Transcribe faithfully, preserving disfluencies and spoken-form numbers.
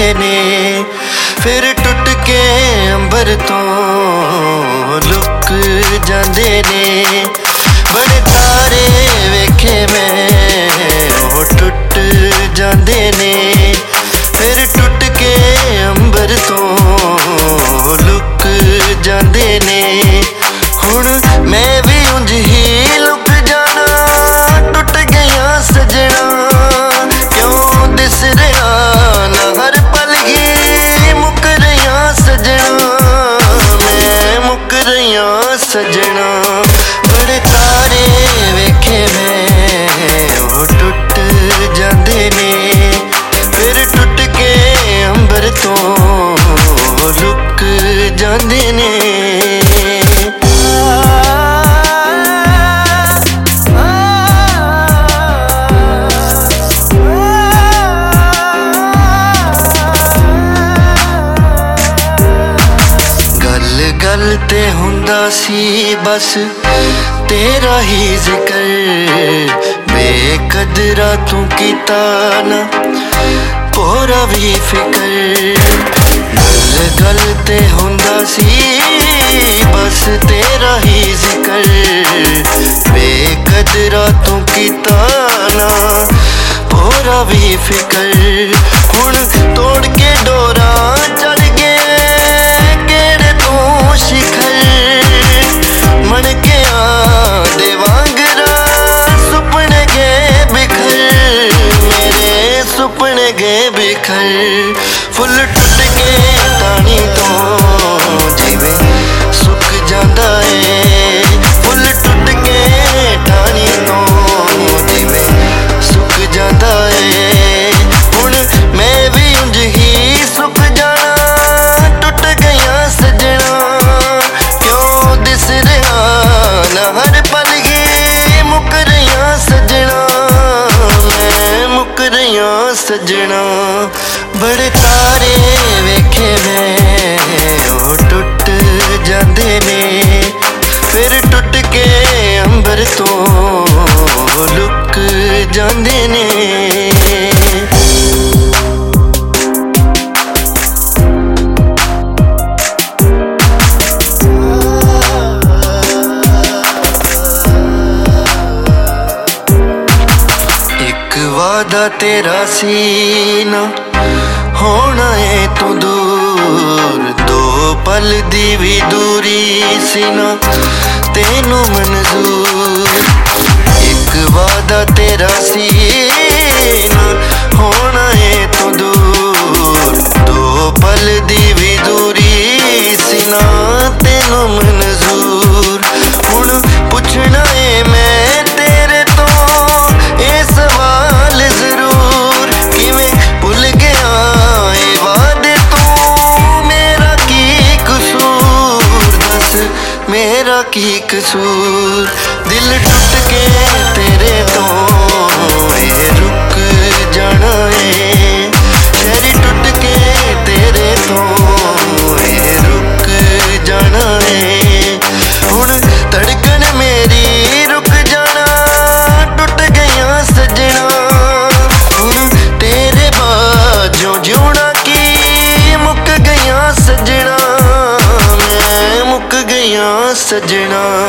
ने, फिर टुट के अंबर तो लुक जांदे ने। बड़े तारे वेखे मैं वो टुट जांदे ने, फिर टुट के अंबर तो लुक जांदे ने। हुण मैं भी उंज ही लुक जाना, टुट गया सजना क्यों दिस रहा ना हर पल ही मुक रहा सजना, मैं मुक रहा सजना। बड़े तारे वेखे मैं वो टुट जांदे ने, फिर टुट के अंबर तो लुक जांदे ने। गल ते हुंदा सी बस तेरा ही जिक्र, बेकदरा तू कीता ना पूरा भी फिकर। गल गल ते हुंदा सी बस तेरा ही जिक्र, बेकदरा तू कीता ना पूरा भी फिकर। हुण तोड़ के डोरा चढ़ गए केड़े तू शिखर, मन के आदे वांगरा सुपने गए बिखर, मेरे सुपने गए बिखर। फुल टुट के टाणी तो जिवे सुक जांदा है, फुल टुट के टाणी तो जिवे सुक जांदा है। हुण मैं भी उंज ही सुक जाना, टुट गया सजना क्यों दिस रहा ना हर पल ही मुक रहा सजना, मैं मुक रहा सजना। बड़े तारे वेखे मैं वो टुट जांदे ने, फिर टुट के अंबर तो लुक जांदे ने। वादा तेरा सीना होना है तू दूर, दो पल दी भी दूरी सीना तेनू मंजूर। एक वादा तेरा सीना होना है तू दूर, दो पल दी भी दूरी सीना तेनू मंजूर। हुण पुछना है मैं तेरे तो ये सवाल जरूर, किवें भुल गया ये वादे तू मेरा की कसूर, दस मेरा की कसूर। दिल टूट के तेरे तो ये रुक जाना है, शहरी टूट के तेरे तो ये रुक जाना है। हुण धड़कन मेरी रुक जाना, टूट गया सजना। हुण तेरे बाद जो जिउना की मुक गया सजना, मैं मुक गया सजना।